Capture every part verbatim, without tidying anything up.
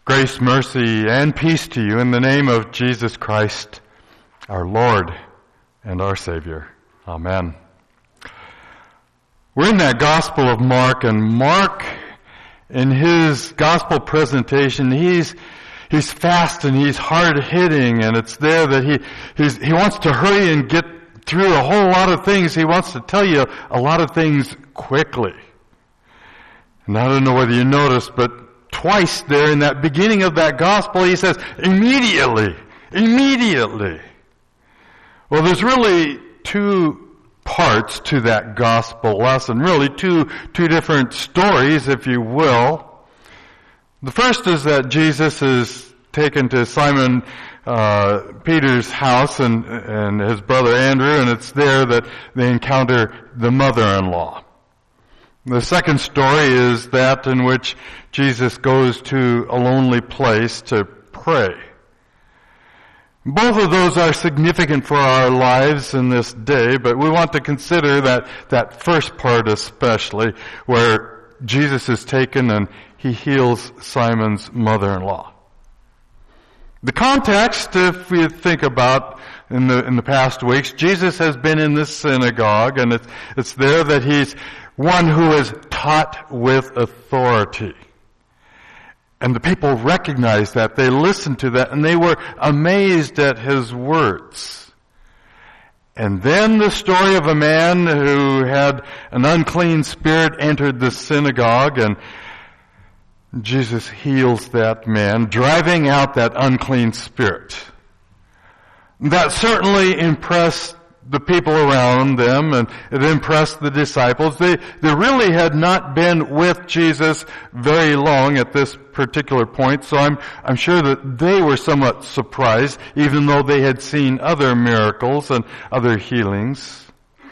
Grace, mercy, and peace to you in the name of Jesus Christ, our Lord and our Savior. Amen. We're in that Gospel of Mark, and Mark, in his Gospel presentation, he's he's fast and he's hard-hitting, and it's there that he he's, he wants to hurry and get through a whole lot of things. He wants to tell you a lot of things quickly. And I don't know whether you noticed, but twice there in that beginning of that gospel, he says, immediately, immediately. Well, there's really two parts to that gospel lesson, really two, two different stories, if you will. The first is that Jesus is taken to Simon uh, Peter's house and, and his brother Andrew, and it's there that they encounter the mother-in-law. The second story is that in which Jesus goes to a lonely place to pray. Both of those are significant for our lives in this day, but we want to consider that, that first part especially, where Jesus is taken and he heals Simon's mother-in-law. The context, if we think about in the in the past weeks, Jesus has been in this synagogue, and it's, it's there that he's one who is taught with authority. And the people recognized that. They listened to that, and they were amazed at his words. And then the story of a man who had an unclean spirit entered the synagogue, and Jesus heals that man, driving out that unclean spirit. That certainly impressed the people around them, and it impressed the disciples. They, they really had not been with Jesus very long at this particular point, so I'm, I'm sure that they were somewhat surprised, even though they had seen other miracles and other healings.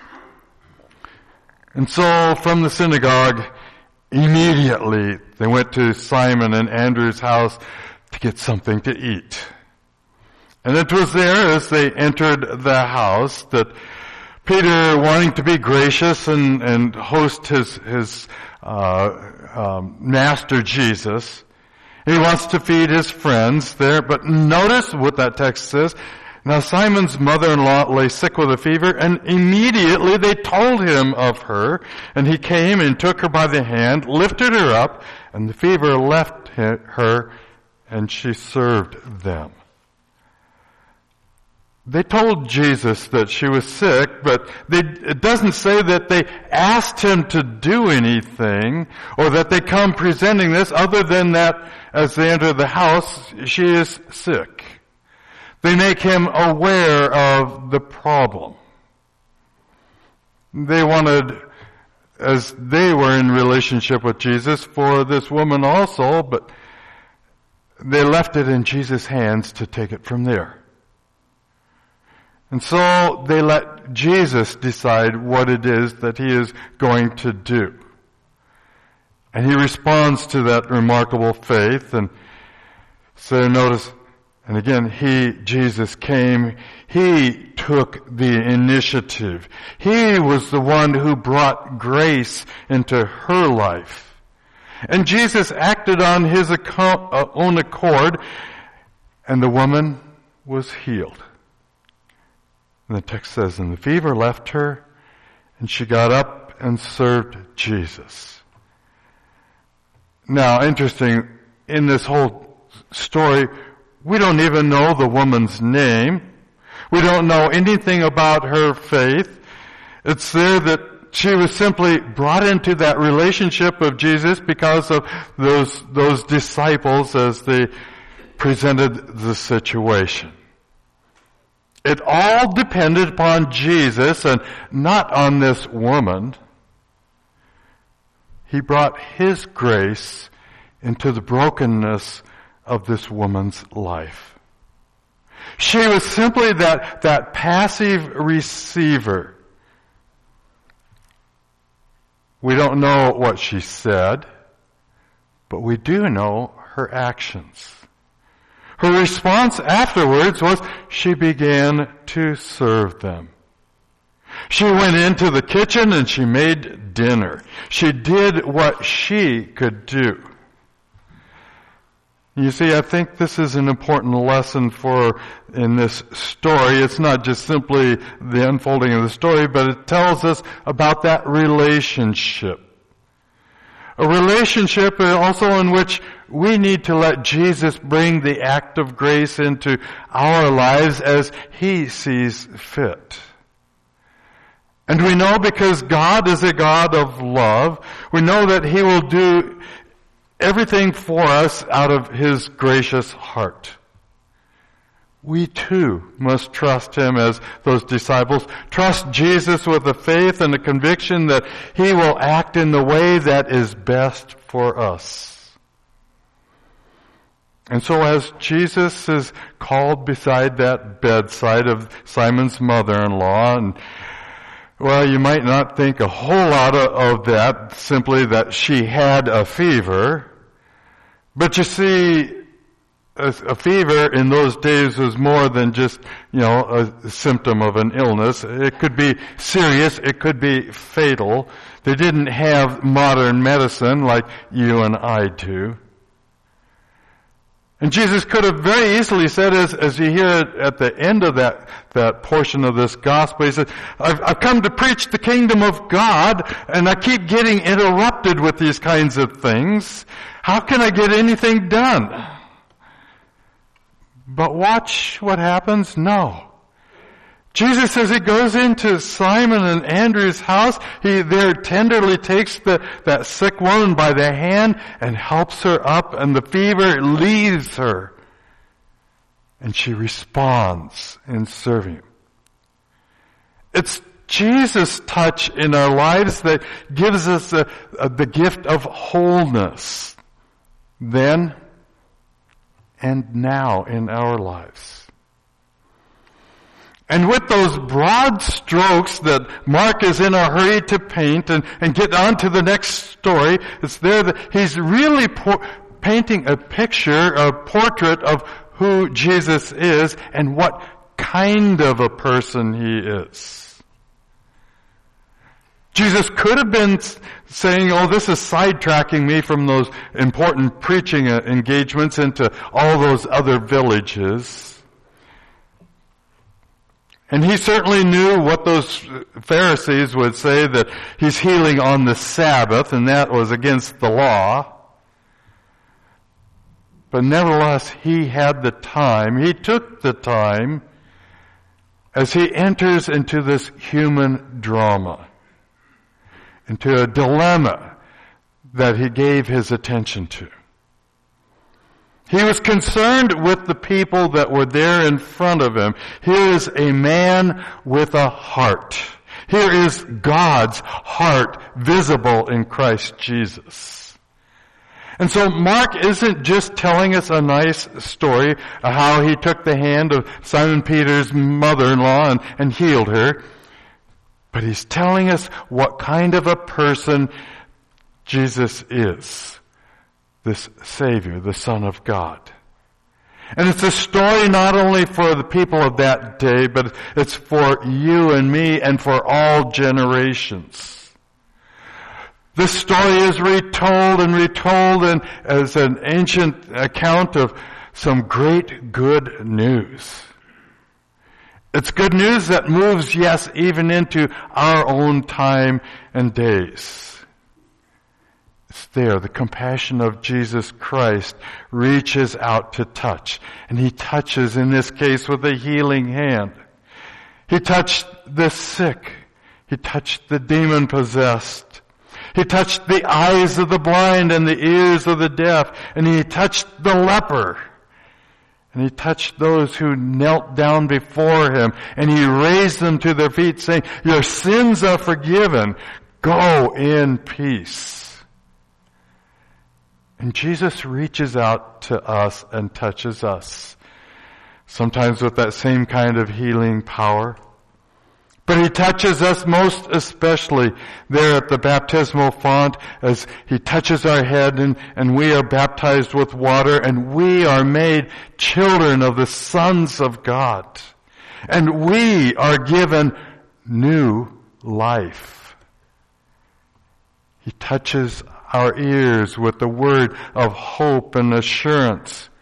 And so from the synagogue, immediately they went to Simon and Andrew's house to get something to eat. And it was there as they entered the house that Peter, wanting to be gracious and, and host his, his uh, um, master Jesus, he wants to feed his friends there. But notice what that text says. Now Simon's mother-in-law lay sick with a fever, and immediately they told him of her. And he came and took her by the hand, lifted her up, and the fever left her, and she served them. They told Jesus that she was sick, but they, it doesn't say that they asked him to do anything, or that they come presenting this, other than that as they enter the house, she is sick. They make him aware of the problem. They wanted, as they were in relationship with Jesus, for this woman also, but they left it in Jesus' hands to take it from there. And so they let Jesus decide what it is that he is going to do. And he responds to that remarkable faith. And so notice, and again, he, Jesus, came. He took the initiative. He was the one who brought grace into her life. And Jesus acted on his own accord, and the woman was healed. And the text says, and the fever left her, and she got up and served Jesus. Now, interesting, in this whole story, we don't even know the woman's name. We don't know anything about her faith. It's there that she was simply brought into that relationship of Jesus because of those, those disciples as they presented the situation. It all depended upon Jesus and not on this woman. He brought his grace into the brokenness of this woman's life. She was simply that, that passive receiver. We don't know what she said, but we do know her actions. Her response afterwards was she began to serve them. She went into the kitchen and she made dinner. She did what she could do. You see, I think this is an important lesson for in this story. It's not just simply the unfolding of the story, but it tells us about that relationship. A relationship also in which we need to let Jesus bring the act of grace into our lives as He sees fit. And we know because God is a God of love, we know that He will do everything for us out of His gracious heart. We too must trust Him as those disciples. Trust Jesus with the faith and the conviction that He will act in the way that is best for us. And so as Jesus is called beside that bedside of Simon's mother-in-law, and well, you might not think a whole lot of that, simply that she had a fever. But you see, a, a fever in those days was more than just, you know, a symptom of an illness. It could be serious. It could be fatal. They didn't have modern medicine like you and I do. And Jesus could have very easily said, as, as you hear it at the end of that, that portion of this gospel, He said, I've, I've come to preach the kingdom of God, and I keep getting interrupted with these kinds of things. How can I get anything done? But watch what happens. No. Jesus, as He goes into Simon and Andrew's house, He there tenderly takes the, that sick woman by the hand and helps her up, and the fever leaves her. And she responds in serving Him. It's Jesus' touch in our lives that gives us a, a, the gift of wholeness. Then and now in our lives. And with those broad strokes that Mark is in a hurry to paint and, and get on to the next story, it's there that he's really po- painting a picture, a portrait of who Jesus is and what kind of a person He is. Jesus could have been saying, oh, this is sidetracking me from those important preaching engagements into all those other villages. And He certainly knew what those Pharisees would say, that He's healing on the Sabbath, and that was against the law. But nevertheless, He had the time, He took the time as He enters into this human drama, into a dilemma that He gave His attention to. He was concerned with the people that were there in front of Him. Here is a man with a heart. Here is God's heart visible in Christ Jesus. And so Mark isn't just telling us a nice story of how He took the hand of Simon Peter's mother-in-law and, and healed her. But he's telling us what kind of a person Jesus is. This Savior, the Son of God. And it's a story not only for the people of that day, but it's for you and me and for all generations. This story is retold and retold and as an ancient account of some great good news. It's good news that moves, yes, even into our own time and days. It's there. The compassion of Jesus Christ reaches out to touch. And He touches, in this case, with a healing hand. He touched the sick. He touched the demon-possessed. He touched the eyes of the blind and the ears of the deaf. And He touched the leper. And He touched those who knelt down before Him, and He raised them to their feet, saying, your sins are forgiven. Go in peace. And Jesus reaches out to us and touches us, sometimes with that same kind of healing power. But He touches us most especially there at the baptismal font as He touches our head and, and we are baptized with water and we are made children of the sons of God. And we are given new life. He touches our ears with the word of hope and assurance.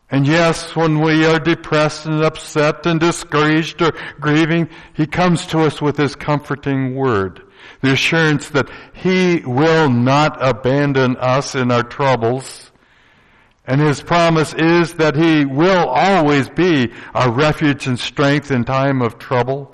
And yes, when we are depressed and upset and discouraged or grieving, He comes to us with His comforting word. The assurance that He will not abandon us in our troubles. And His promise is that He will always be our refuge and strength in time of trouble.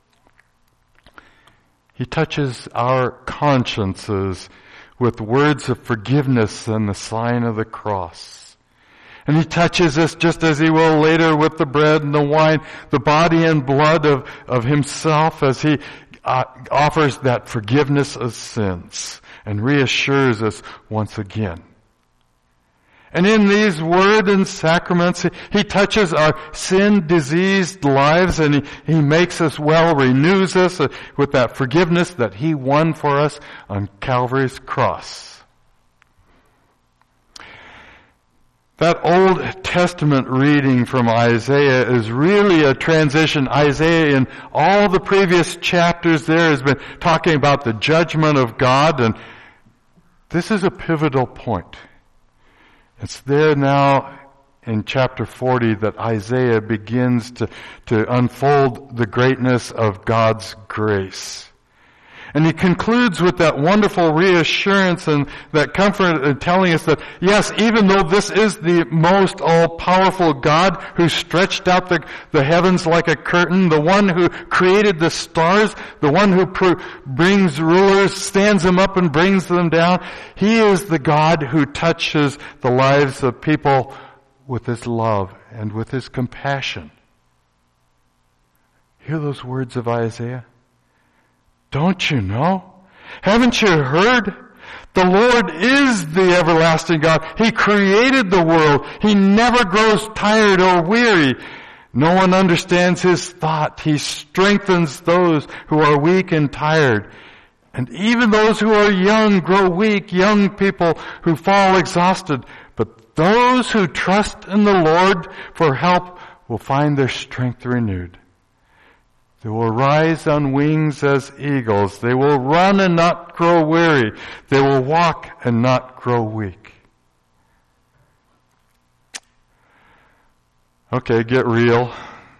He touches our consciences with words of forgiveness and the sign of the cross. And He touches us just as He will later with the bread and the wine, the body and blood of, of Himself, as He uh, offers that forgiveness of sins and reassures us once again. And in these word and sacraments, He, he touches our sin-diseased lives, and he, he makes us well, renews us with that forgiveness that He won for us on Calvary's cross. That Old Testament reading from Isaiah is really a transition. Isaiah, in all the previous chapters there, has been talking about the judgment of God, and this is a pivotal point. It's there now in chapter forty that Isaiah begins to, to unfold the greatness of God's grace. And he concludes with that wonderful reassurance and that comfort in telling us that, yes, even though this is the most all-powerful God who stretched out the, the heavens like a curtain, the one who created the stars, the one who pr- brings rulers, stands them up and brings them down, He is the God who touches the lives of people with His love and with His compassion. Hear those words of Isaiah? Don't you know? Haven't you heard? The Lord is the everlasting God. He created the world. He never grows tired or weary. No one understands His thought. He strengthens those who are weak and tired. And even those who are young grow weak, young people who fall exhausted. But those who trust in the Lord for help will find their strength renewed. They will rise on wings as eagles. They will run and not grow weary. They will walk and not grow weak. Okay, get real.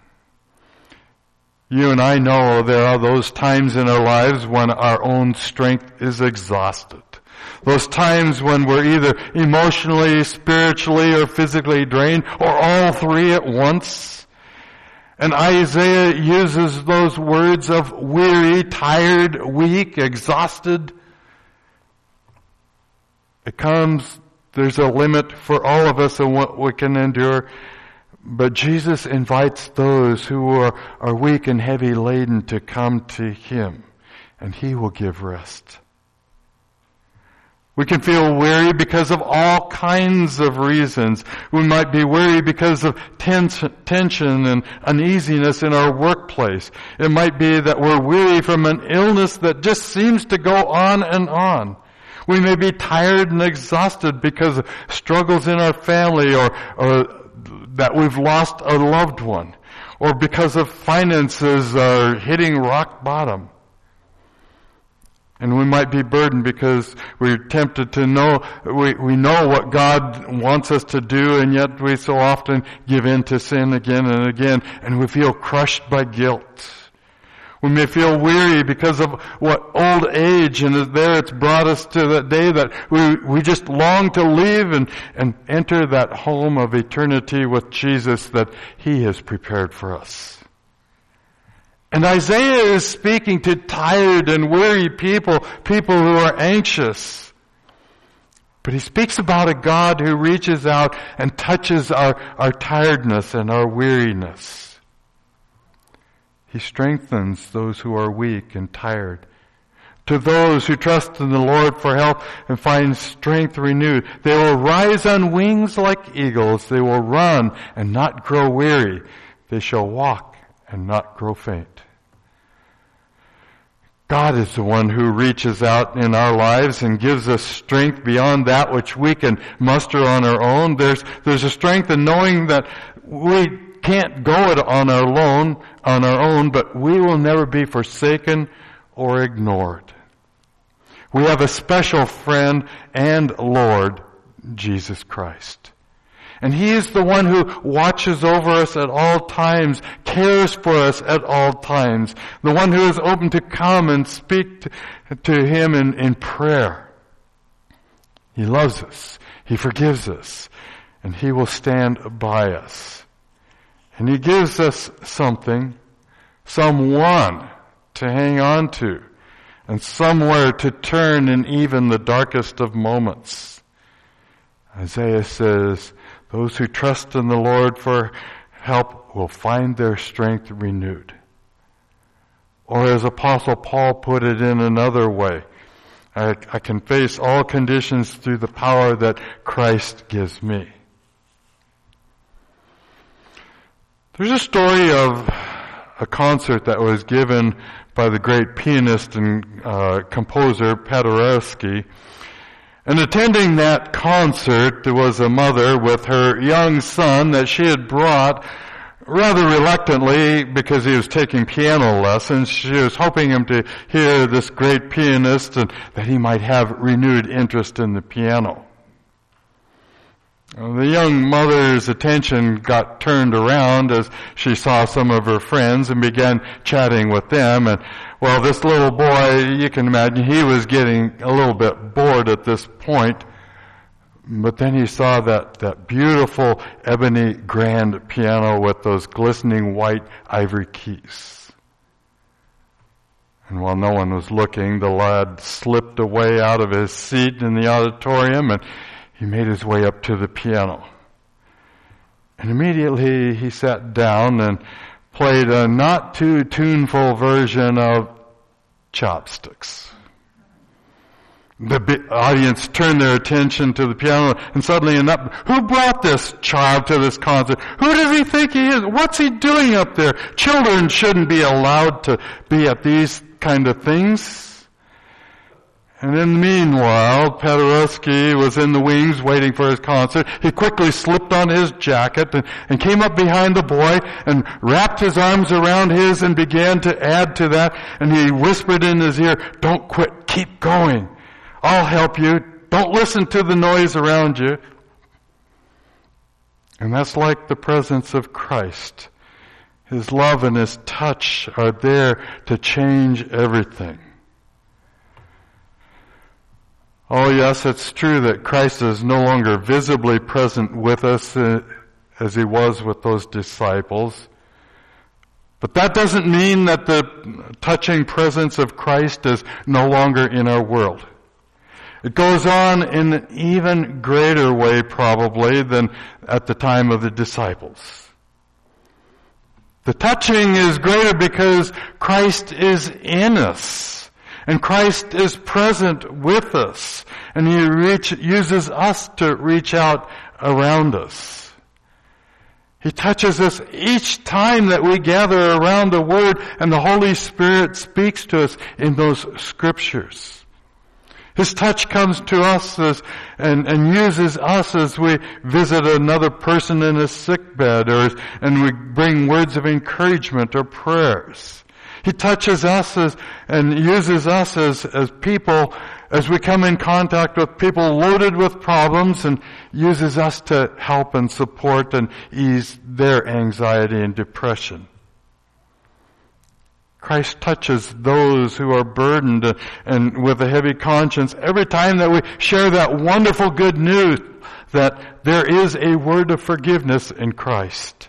You and I know there are those times in our lives when our own strength is exhausted. Those times when we're either emotionally, spiritually, or physically drained, or all three at once. And Isaiah uses those words of weary, tired, weak, exhausted. It comes, there's a limit for all of us in what we can endure. But Jesus invites those who are, are weak and heavy laden to come to Him, and He will give rest. We can feel weary because of all kinds of reasons. We might be weary because of tens- tension and uneasiness in our workplace. It might be that we're weary from an illness that just seems to go on and on. We may be tired and exhausted because of struggles in our family, or, or that we've lost a loved one, or because of finances are hitting rock bottom. And we might be burdened because we're tempted to know, we, we know what God wants us to do, and yet we so often give in to sin again and again, and we feel crushed by guilt. We may feel weary because of what old age, and there it's brought us to that day that we, we just long to leave and, and enter that home of eternity with Jesus that He has prepared for us. And Isaiah is speaking to tired and weary people, people who are anxious. But he speaks about a God who reaches out and touches our, our tiredness and our weariness. He strengthens those who are weak and tired. To those who trust in the Lord for help and find strength renewed, they will rise on wings like eagles. They will run and not grow weary. They shall walk and not grow faint. God is the one who reaches out in our lives and gives us strength beyond that which we can muster on our own. There's, there's a strength in knowing that we can't go it on our own, on our own, but we will never be forsaken or ignored. We have a special friend and Lord, Jesus Christ. And He is the one who watches over us at all times, cares for us at all times, the one who is open to come and speak to, to Him in, in prayer. He loves us. He forgives us. And He will stand by us. And He gives us something, someone to hang on to, and somewhere to turn in even the darkest of moments. Isaiah says, those who trust in the Lord for help will find their strength renewed. Or as Apostle Paul put it in another way, I, I can face all conditions through the power that Christ gives me. There's a story of a concert that was given by the great pianist and uh, composer Paderewski. And attending that concert, there was a mother with her young son that she had brought rather reluctantly because he was taking piano lessons. She was hoping him to hear this great pianist and that he might have renewed interest in the piano. The young mother's attention got turned around as she saw some of her friends and began chatting with them. And, well, this little boy, you can imagine, he was getting a little bit bored at this point. But then he saw that, that beautiful ebony grand piano with those glistening white ivory keys. And while no one was looking, the lad slipped away out of his seat in the auditorium and he made his way up to the piano. And immediately he sat down and played a not too tuneful version of Chopsticks. The audience turned their attention to the piano and suddenly enough, who brought this child to this concert? Who does he think he is? What's he doing up there? Children shouldn't be allowed to be at these kind of things. And in the meanwhile, Paderewski was in the wings waiting for his concert. He quickly slipped on his jacket and, and came up behind the boy and wrapped his arms around his and began to add to that. And he whispered in his ear, "Don't quit, keep going. I'll help you. Don't listen to the noise around you." And that's like the presence of Christ. His love and His touch are there to change everything. Oh yes, it's true that Christ is no longer visibly present with us uh, as He was with those disciples. But that doesn't mean that the touching presence of Christ is no longer in our world. It goes on in an even greater way probably than at the time of the disciples. The touching is greater because Christ is in us. And Christ is present with us. And He reach, uses us to reach out around us. He touches us each time that we gather around the Word and the Holy Spirit speaks to us in those Scriptures. His touch comes to us as, and, and uses us as we visit another person in a sick bed or and we bring words of encouragement or prayers. He touches us as, and uses us as, as people as we come in contact with people loaded with problems and uses us to help and support and ease their anxiety and depression. Christ touches those who are burdened and with a heavy conscience every time that we share that wonderful good news that there is a word of forgiveness in Christ.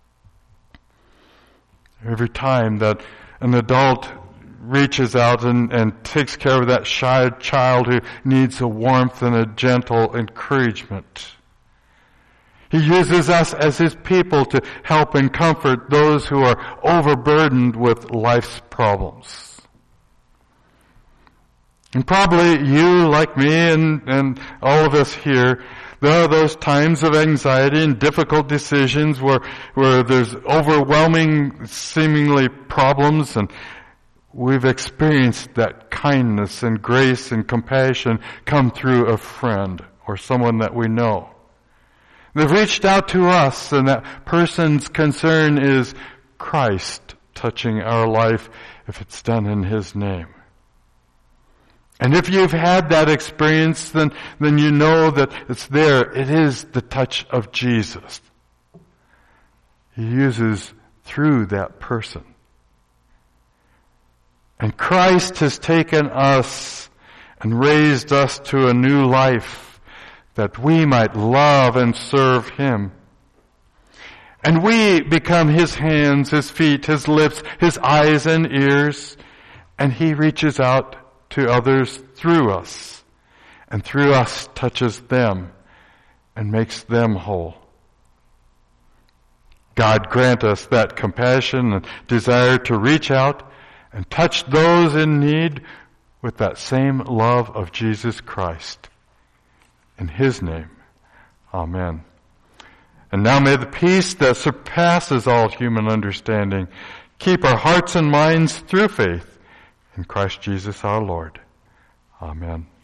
Every time that an adult reaches out and, and takes care of that shy child who needs a warmth and a gentle encouragement. He uses us as His people to help and comfort those who are overburdened with life's problems. And probably you, like me, and, and all of us here, there are those times of anxiety and difficult decisions where, where there's overwhelming, seemingly problems, and we've experienced that kindness and grace and compassion come through a friend or someone that we know. They've reached out to us, and that person's concern is Christ touching our life if it's done in His name. And if you've had that experience, then, then you know that it's there. It is the touch of Jesus. He uses through that person. And Christ has taken us and raised us to a new life that we might love and serve Him. And we become His hands, His feet, His lips, His eyes and ears, and He reaches out to others through us, and through us touches them and makes them whole. God grant us that compassion and desire to reach out and touch those in need with that same love of Jesus Christ. In His name, amen. And now may the peace that surpasses all human understanding keep our hearts and minds through faith in Christ Jesus our Lord. Amen.